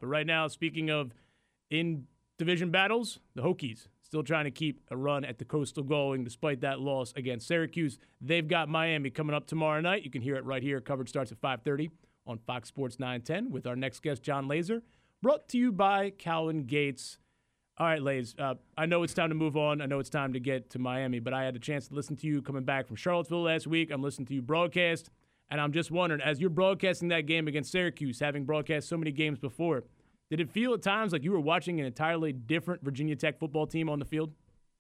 But right now, speaking of in division battles, the Hokies still trying to keep a run at the Coastal going despite that loss against Syracuse. They've got Miami coming up tomorrow night. You can hear it right here. Coverage starts at 5:30 on Fox Sports 910 with our next guest, John Laser. Brought to you by Calvin Gates. All right, Lays, I know it's time to move on. I know it's time to get to Miami, but I had a chance to listen to you coming back from Charlottesville last week. I'm listening to you broadcast, and I'm just wondering, as you're broadcasting that game against Syracuse, having broadcast so many games before, did it feel at times like you were watching an entirely different Virginia Tech football team on the field?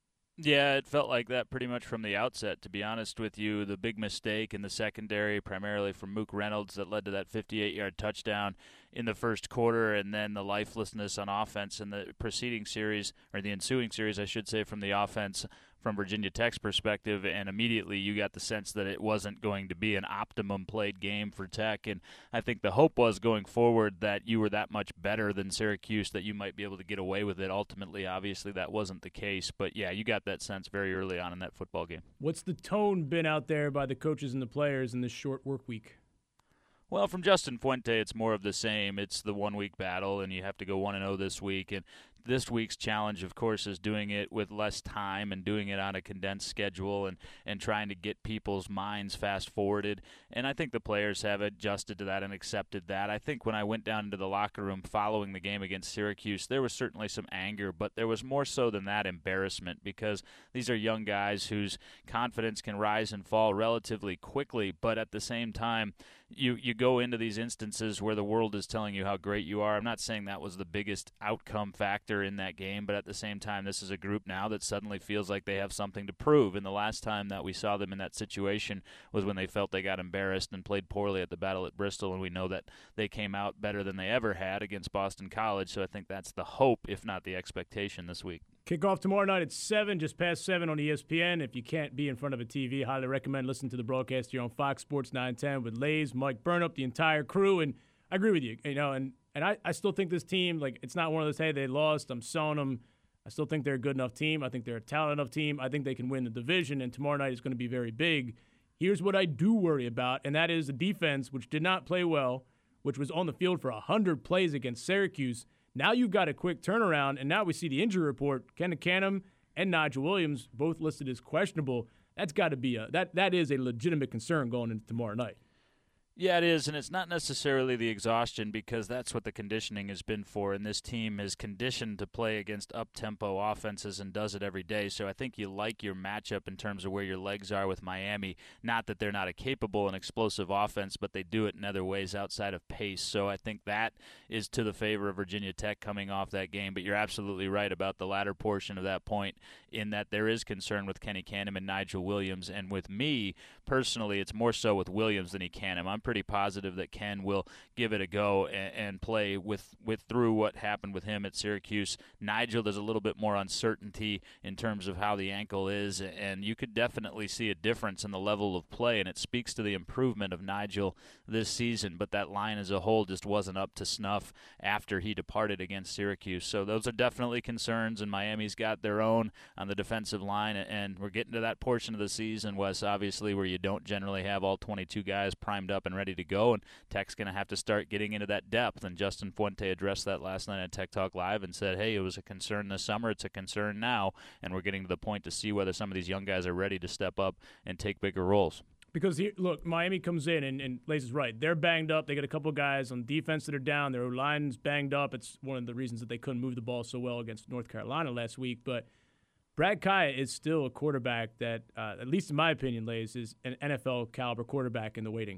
Yeah, it felt like that pretty much from the outset, to be honest with you. The big mistake in the secondary, primarily from Mook Reynolds, that led to that 58-yard touchdown in the first quarter, and then the lifelessness on offense in the preceding series, or the ensuing series, I should say, from the offense from Virginia Tech's perspective, and immediately you got the sense that it wasn't going to be an optimum played game for Tech, and I think the hope was going forward that you were that much better than Syracuse, that you might be able to get away with it. Ultimately, obviously, that wasn't the case, but yeah, you got that sense very early on in that football game. What's the tone been out there by the coaches and the players in this short work week? Well, from Justin Fuente, it's more of the same. It's the one-week battle, and you have to go 1-0 this week. And this week's challenge, of course, is doing it with less time and doing it on a condensed schedule and trying to get people's minds fast-forwarded. And I think the players have adjusted to that and accepted that. I think when I went down into the locker room following the game against Syracuse, there was certainly some anger, but there was more so than that embarrassment, because these are young guys whose confidence can rise and fall relatively quickly, but at the same time, you go into these instances where the world is telling you how great you are. I'm not saying that was the biggest outcome factor in that game, but at the same time, this is a group now that suddenly feels like they have something to prove. And the last time that we saw them in that situation was when they felt they got embarrassed and played poorly at the Battle at Bristol, and we know that they came out better than they ever had against Boston College. So I think that's the hope, if not the expectation, this week. Kickoff tomorrow night at 7, just past 7 on ESPN. If you can't be in front of a TV, highly recommend listening to the broadcast here on Fox Sports 910 with Lays, Mike Burnup, the entire crew. And I agree with you, and I still think this team, like, it's not one of those, hey, they lost, I'm selling them. I still think they're a good enough team. I think they're a talented enough team. I think they can win the division, and tomorrow night is going to be very big. Here's what I do worry about, and that is the defense, which did not play well, which was on the field for 100 plays against Syracuse. Now you've got a quick turnaround, and now we see the injury report. Kenneth Canham and Nigel Williams both listed as questionable. That's got to be that is a legitimate concern going into tomorrow night. Yeah, it is, and it's not necessarily the exhaustion, because that's what the conditioning has been for, and this team is conditioned to play against up-tempo offenses and does it every day, so I think you like your matchup in terms of where your legs are with Miami. Not that they're not a capable and explosive offense, but they do it in other ways outside of pace, so I think that is to the favor of Virginia Tech coming off that game, but you're absolutely right about the latter portion of that point, in that there is concern with Kenny Canham and Nigel Williams, and with me, personally, it's more so with Williams than he Canham. I'm pretty positive that Ken will give it a go and play with through what happened with him at Syracuse. Nigel, there's a little bit more uncertainty in terms of how the ankle is, and you could definitely see a difference in the level of play, and it speaks to the improvement of Nigel this season, but that line as a whole just wasn't up to snuff after he departed against Syracuse. So those are definitely concerns, and Miami's got their own on the defensive line, and we're getting to that portion of the season, Wes, obviously, where you don't generally have all 22 guys primed up and ready to go, and Tech's going to have to start getting into that depth, and Justin Fuente addressed that last night at Tech Talk Live and said, hey, it was a concern this summer, it's a concern now, and we're getting to the point to see whether some of these young guys are ready to step up and take bigger roles. Because, look, Miami comes in, and Lace is right. They're banged up. They got a couple of guys on defense that are down. Their line's banged up. It's one of the reasons that they couldn't move the ball so well against North Carolina last week, but Brad Kaya is still a quarterback that, at least in my opinion, Lace, is an NFL-caliber quarterback in the waiting.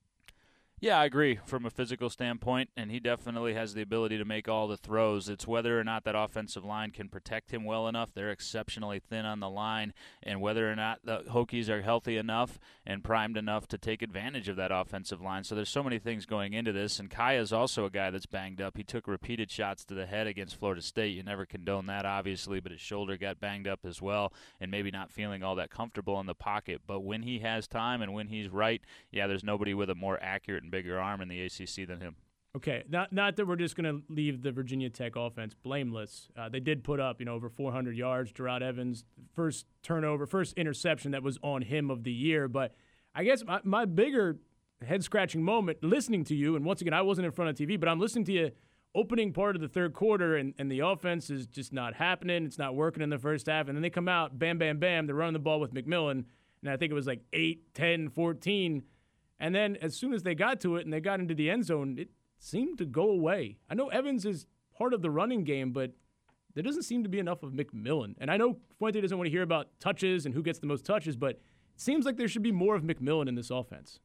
Yeah, I agree from a physical standpoint, and he definitely has the ability to make all the throws. It's whether or not that offensive line can protect him well enough. They're exceptionally thin on the line, and whether or not the Hokies are healthy enough and primed enough to take advantage of that offensive line. So there's so many things going into this, and Kaya's also a guy that's banged up. He took repeated shots to the head against Florida State. You never condone that, obviously, but his shoulder got banged up as well, and maybe not feeling all that comfortable in the pocket. But when he has time and when he's right, yeah, there's nobody with a more accurate and bigger arm in the ACC than him. Okay, not that we're just going to leave the Virginia Tech offense blameless. They did put up, over 400 yards. Gerard Evans, first interception that was on him of the year. But I guess my bigger head-scratching moment listening to you, and once again, I wasn't in front of TV, but I'm listening to you opening part of the third quarter, and the offense is just not happening. It's not working in the first half. And then they come out, bam, bam, bam. They're running the ball with McMillan. And I think it was like 8, 10, 14. And then as soon as they got to it and they got into the end zone, it seemed to go away. I know Evans is part of the running game, but there doesn't seem to be enough of McMillan. And I know Fuente doesn't want to hear about touches and who gets the most touches, but it seems like there should be more of McMillan in this offense.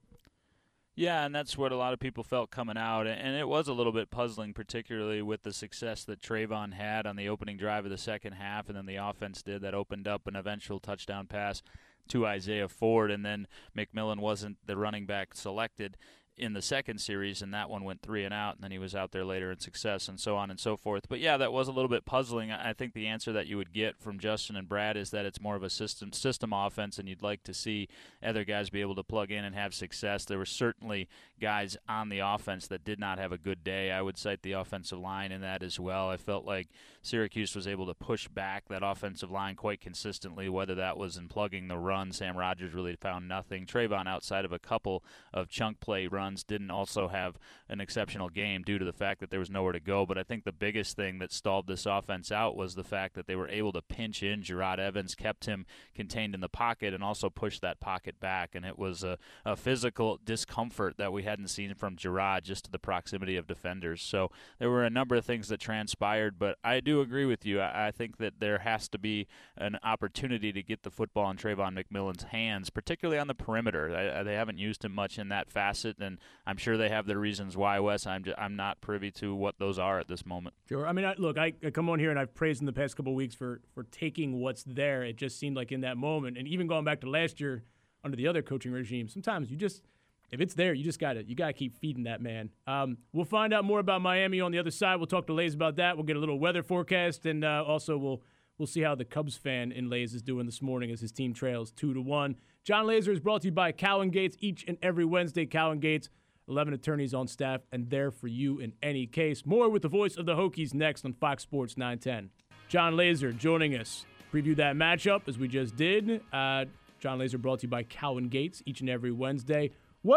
Yeah, and that's what a lot of people felt coming out, and it was a little bit puzzling, particularly with the success that Trayvon had on the opening drive of the second half, and then the offense did that opened up an eventual touchdown pass to Isaiah Ford, and then McMillan wasn't the running back selected in the second series, and that one went 3 and out, and then he was out there later in success, and so on and so forth. But yeah, that was a little bit puzzling. I think the answer that you would get from Justin and Brad is that it's more of a system offense, and you'd like to see other guys be able to plug in and have success. There were certainly guys on the offense that did not have a good day. I would cite the offensive line in that as well. I felt like Syracuse was able to push back that offensive line quite consistently, whether that was in plugging the run. Sam Rogers really found nothing. Trayvon, outside of a couple of chunk play runs, didn't also have an exceptional game due to the fact that there was nowhere to go. But I think the biggest thing that stalled this offense out was the fact that they were able to pinch in Gerard Evans, kept him contained in the pocket, and also pushed that pocket back. And it was a physical discomfort that we hadn't seen from Gerard, just to the proximity of defenders. So there were a number of things that transpired, but I do agree with you. I think that there has to be an opportunity to get the football in Trayvon McMillan's hands, particularly on the perimeter. They haven't used him much in that facet, and I'm sure they have their reasons why, Wes. I'm not privy to what those are at this moment. Sure. I mean, I come on here and I've praised in the past couple of weeks for taking what's there. It just seemed like in that moment, and even going back to last year under the other coaching regime, sometimes you just, if it's there, you gotta keep feeding that man. We'll find out more about Miami on the other side. We'll talk to Lays about that. We'll get a little weather forecast, and also we'll see how the Cubs fan in Lays is doing this morning as his team trails 2-1. John Laser is brought to you by Cowan Gates each and every Wednesday. Cowan Gates, 11 attorneys on staff, and there for you in any case. More with the voice of the Hokies next on Fox Sports 910. John Laser joining us. Preview that matchup as we just did. John Laser brought to you by Cowan Gates each and every Wednesday.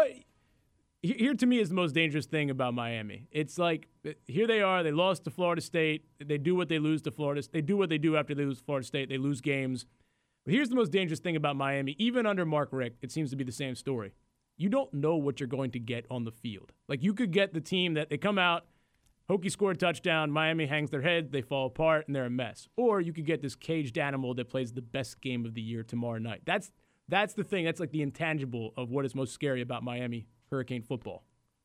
Here to me is the most dangerous thing about Miami. It's like, here they are, they lost to Florida State. They do what they lose to Florida. They do what they do after they lose to Florida State. They lose games. But here's the most dangerous thing about Miami. Even under Mark Richt, it seems to be the same story. You don't know what you're going to get on the field. Like, you could get the team that they come out, Hokie score a touchdown, Miami hangs their head, they fall apart, and they're a mess. Or you could get this caged animal that plays the best game of the year tomorrow night. That's the thing. That's like the intangible of what is most scary about Miami Hurricane football.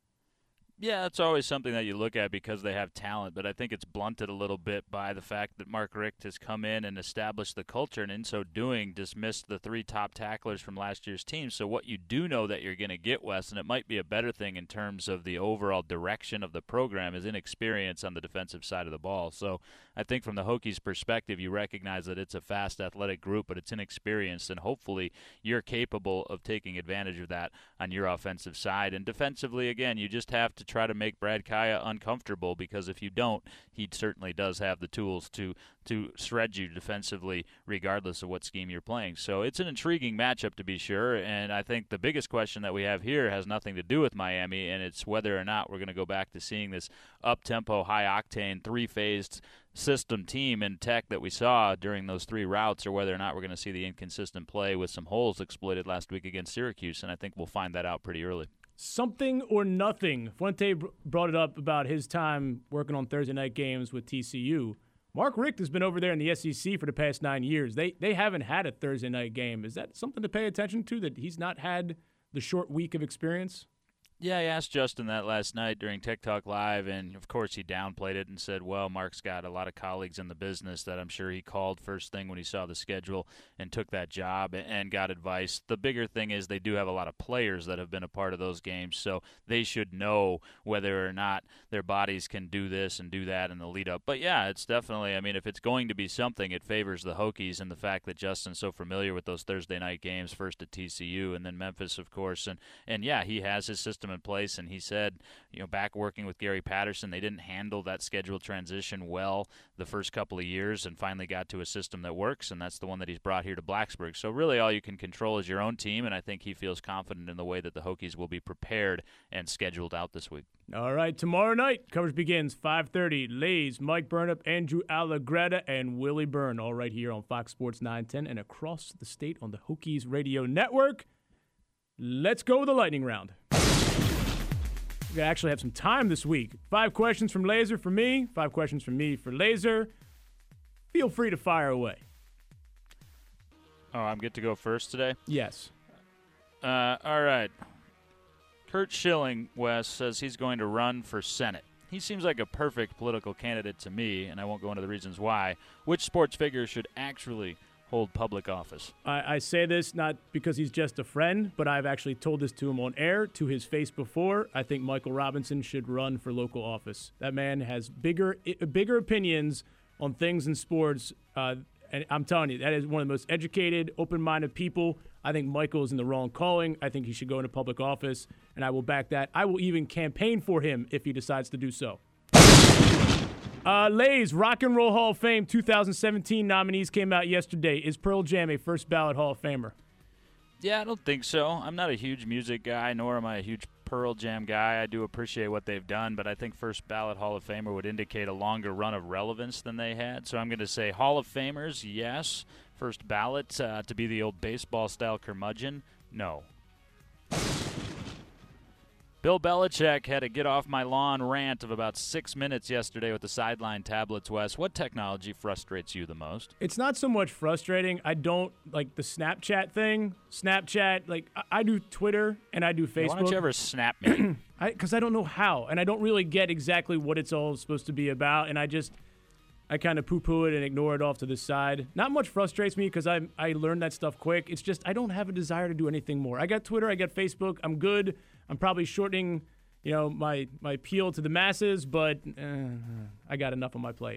Yeah, it's always something that you look at because they have talent, but I think it's blunted a little bit by the fact that Mark Richt has come in and established the culture, and in so doing dismissed the 3 top tacklers from last year's team. So what you do know that you're going to get, Wes, and it might be a better thing in terms of the overall direction of the program, is inexperience on the defensive side of the ball. So I think from the Hokies' perspective, you recognize that it's a fast, athletic group, but it's inexperienced, and hopefully you're capable of taking advantage of that on your offensive side. And defensively, again, you just have to try to make Brad Kaya uncomfortable, because if you don't, he certainly does have the tools to shred you defensively regardless of what scheme you're playing. So it's an intriguing matchup to be sure, and I think the biggest question that we have here has nothing to do with Miami, and it's whether or not we're going to go back to seeing this up-tempo, high-octane, 3-phased system team in Tech that we saw during those 3 routes, or whether or not we're going to see the inconsistent play with some holes exploited last week against Syracuse, and I think we'll find that out pretty early. Something or nothing. Fuente brought it up about his time working on Thursday night games with TCU. Mark Richt has been over there in the SEC for the past 9 years. They haven't had a Thursday night game. Is that something to pay attention to, that he's not had the short week of experience? Yeah, I asked Justin that last night during Tech Talk Live, and of course he downplayed it and said, well, Mark's got a lot of colleagues in the business that I'm sure he called first thing when he saw the schedule and took that job and got advice. The bigger thing is they do have a lot of players that have been a part of those games, so they should know whether or not their bodies can do this and do that in the lead up. But yeah, it's definitely, I mean, if it's going to be something, it favors the Hokies, and the fact that Justin's so familiar with those Thursday night games, first at TCU and then Memphis, of course, and yeah, he has his system in place. And he said, back working with Gary Patterson, they didn't handle that schedule transition well the first couple of years and finally got to a system that works, and that's the one that he's brought here to Blacksburg. So really all you can control is your own team, and I think he feels confident in the way that the Hokies will be prepared and scheduled out this week. All right, tomorrow night, coverage begins 5:30. Lays, Mike Burnop, Andrew Allegretta, and Willie Byrne, all right here on Fox Sports 910 and across the state on the Hokies Radio Network. Let's go with the lightning round. We actually have some time this week. 5 questions from Laser for me, 5 questions from me for Laser. Feel free to fire away. Oh, I'm good to go first today? Yes. All right. Kurt Schilling, Wes, says he's going to run for Senate. He seems like a perfect political candidate to me, and I won't go into the reasons why. Which sports figure should actually hold public office? I say this not because he's just a friend, but I've actually told this to him on air, to his face before. I think Michael Robinson should run for local office. That man has bigger opinions on things in sports, and I'm telling you, that is one of the most educated, open-minded people. I think Michael is in the wrong calling. I think he should go into public office, and I will back that. I will even campaign for him if he decides to do so. Lays, Rock and Roll Hall of Fame 2017 nominees came out yesterday. Is Pearl Jam a first ballot Hall of Famer? Yeah, I don't think so. I'm not a huge music guy, nor am I a huge Pearl Jam guy. I do appreciate what they've done, but I think first ballot Hall of Famer would indicate a longer run of relevance than they had. So I'm going to say Hall of Famers, yes. First ballot, to be the old baseball-style curmudgeon, no. Bill Belichick had a get-off-my-lawn rant of about 6 minutes yesterday with the sideline tablets, Wes. What technology frustrates you the most? It's not so much frustrating. I don't like the Snapchat thing. Snapchat, I do Twitter and I do Facebook. Why don't you ever snap me? Because I don't know how, and I don't really get exactly what it's all supposed to be about, and I kind of poo-poo it and ignore it off to the side. Not much frustrates me because I learned that stuff quick. It's just I don't have a desire to do anything more. I got Twitter, I got Facebook. I'm good. I'm probably shortening, my appeal to the masses, but I got enough on my plate.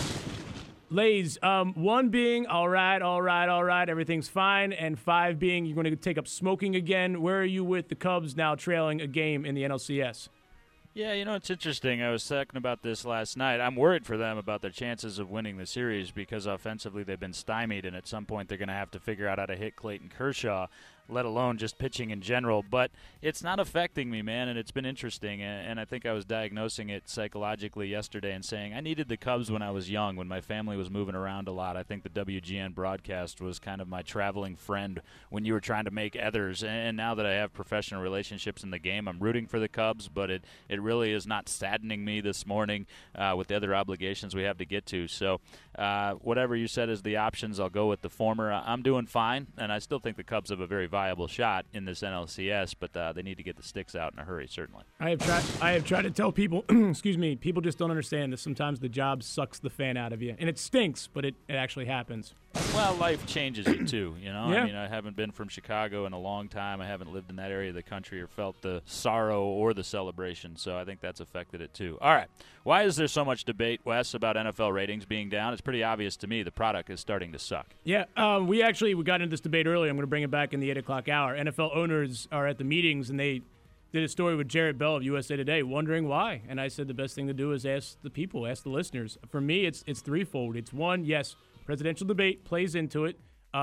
Lays, 1 being all right, everything's fine, and 5 being you're going to take up smoking again. Where are you with the Cubs now trailing a game in the NLCS? Yeah, it's interesting. I was talking about this last night. I'm worried for them about their chances of winning the series because offensively they've been stymied, and at some point they're going to have to figure out how to hit Clayton Kershaw, let alone just pitching in general. But it's not affecting me, man, and it's been interesting. And I think I was diagnosing it psychologically yesterday and saying I needed the Cubs when I was young, when my family was moving around a lot. I think the WGN broadcast was kind of my traveling friend when you were trying to make others. And now that I have professional relationships in the game, I'm rooting for the Cubs, but it really is not saddening me this morning with the other obligations we have to get to. So whatever you said is the options, I'll go with the former. I'm doing fine, and I still think the Cubs have a very viable shot in this NLCS, but they need to get the sticks out in a hurry, certainly. I have tried to tell people, excuse me, people just don't understand that sometimes the job sucks the fan out of you. And it stinks, but it actually happens. Well, life changes you too, Yeah. I mean, I haven't been from Chicago in a long time. I haven't lived in that area of the country or felt the sorrow or the celebration, so I think that's affected it too. All right. Why is there so much debate, Wes, about NFL ratings being down? It's pretty obvious to me the product is starting to suck. Yeah, we got into this debate earlier. I'm going to bring it back in the 8 o'clock hour. NFL owners are at the meetings, and they did a story with Jarrett Bell of USA Today wondering why. And I said the best thing to do is ask the people, ask the listeners. For me, it's threefold. It's one, yes, presidential debate plays into it.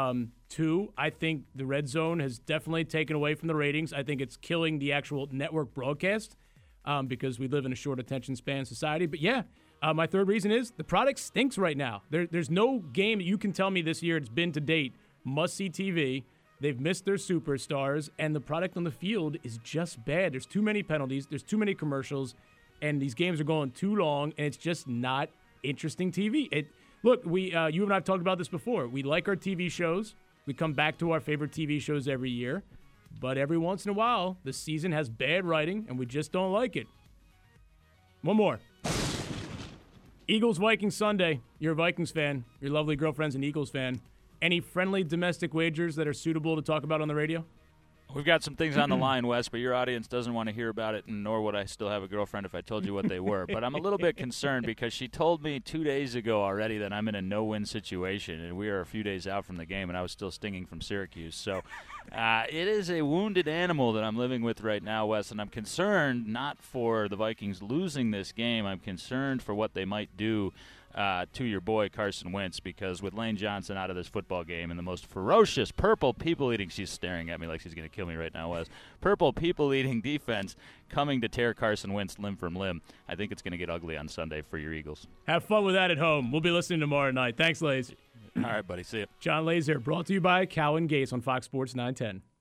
2, I think the red zone has definitely taken away from the ratings. I think it's killing the actual network broadcast because we live in a short attention span society. But yeah, my third reason is the product stinks right now. There's no game that you can tell me this year it's been to date must-see TV. They've missed their superstars, and the product on the field is just bad. There's too many penalties. There's too many commercials, and these games are going too long, and it's just not interesting TV. Look, you and I have talked about this before. We like our TV shows. We come back to our favorite TV shows every year. But every once in a while, the season has bad writing, and we just don't like it. One more. Eagles-Vikings Sunday. You're a Vikings fan. Your lovely girlfriend's an Eagles fan. Any friendly domestic wagers that are suitable to talk about on the radio? We've got some things on the line, Wes, but your audience doesn't want to hear about it, and nor would I still have a girlfriend if I told you what they were. But I'm a little bit concerned because she told me 2 days ago already that I'm in a no-win situation, and we are a few days out from the game, and I was still stinging from Syracuse. So It is a wounded animal that I'm living with right now, Wes, and I'm concerned not for the Vikings losing this game. I'm concerned for what they might do to your boy Carson Wentz, because with Lane Johnson out of this football game and the most ferocious purple people-eating, she's staring at me like she's going to kill me right now, Wes, purple people-eating defense coming to tear Carson Wentz limb from limb, I think it's going to get ugly on Sunday for your Eagles. Have fun with that at home. We'll be listening tomorrow night. Thanks, Lays. All right, buddy. See you. John Lays here, brought to you by Cowan Gates on Fox Sports 910.